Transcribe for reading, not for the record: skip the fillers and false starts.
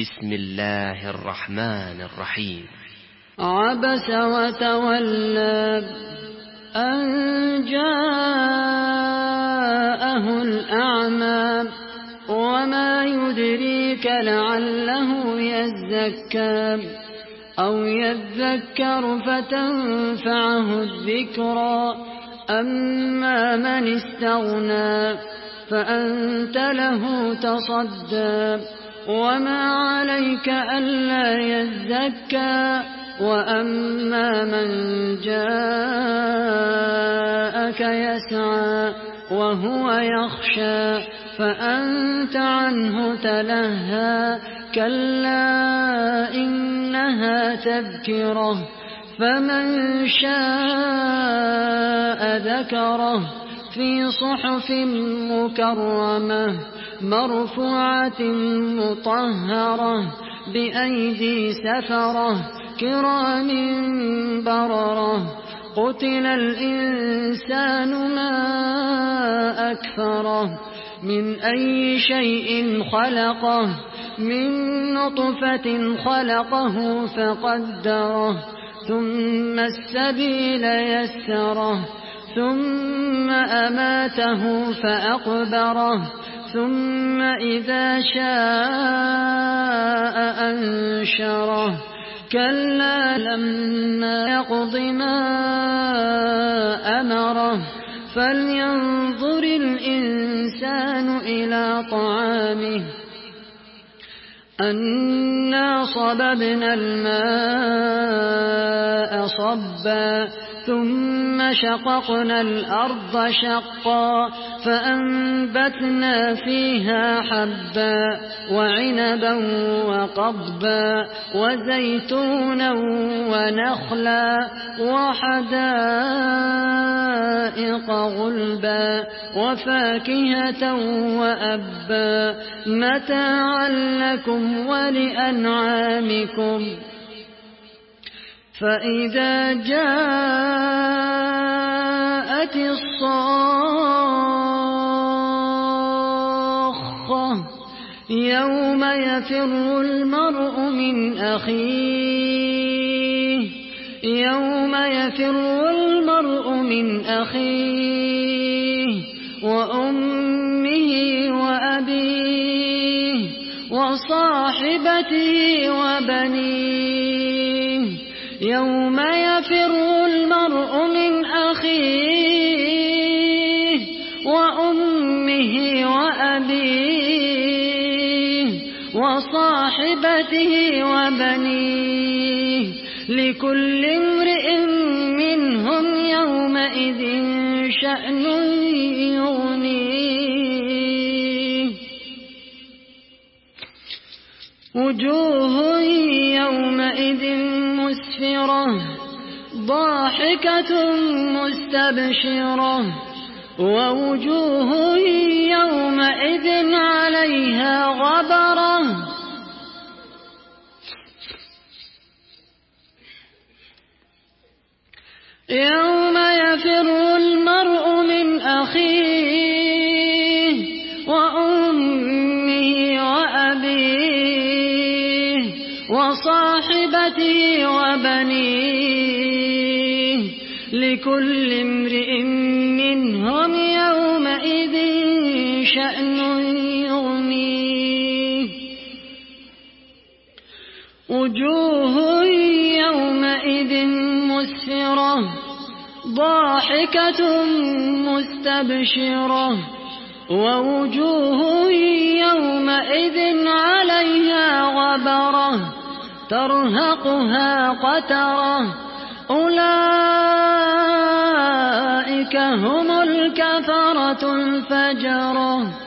بسم الله الرحمن الرحيم. عبس وتولى أن جاءه الأعمى وما يدريك لعله يزكى أو يذكر فتنفعه الذكرى أما من استغنى فأنت له تصدى وما عليك ألا يزكى وأما من جاءك يسعى وهو يخشى فأنت عنه تلهى كلا إنها تذكرة فمن شاء ذكره في صحف مكرمة مرفوعة مطهرة بأيدي سفرة كرام بررة قتل الإنسان ما أكفره من أي شيء خلقه من نطفة خلقه فقدره ثم السبيل يسره ثم أماته فأقبره ثم إذا شاء أنشره كلا لما يقض ما أمره فلينظر الإنسان إلى طعامه أنا صببنا الماء صبا ثم شققنا الأرض شقا فأنبتنا فيها حبا وعنبا وقضبا وزيتونا ونخلا وحدائق غلبا وفاكهة وأبا متاعا لكم ولأنعامكم فإذا جاءت الصاخة يوم يفر المرء من أخيه وأمه وأبيه وصاحبته وبنيه يوم يفر المرء من أخيه وأمه وأبيه وصاحبته وبنيه لكل امرئ منهم يومئذ شأن يغنيه وجوه يومئذ مسفرة ضاحكة مستبشرة ووجوه يومئذ عليها غبرة يوم يفر المرء من أخيه وأمه وأبيه وصاحبته وبنيه لكل امرئ منهم يومئذ شأن يغنيه وجوه يومئذ مسفرة ضاحكة مستبشرة ووجوه يومئذ عليها غبرة ترهقها قترة أولئك هم الكفرة الفجرة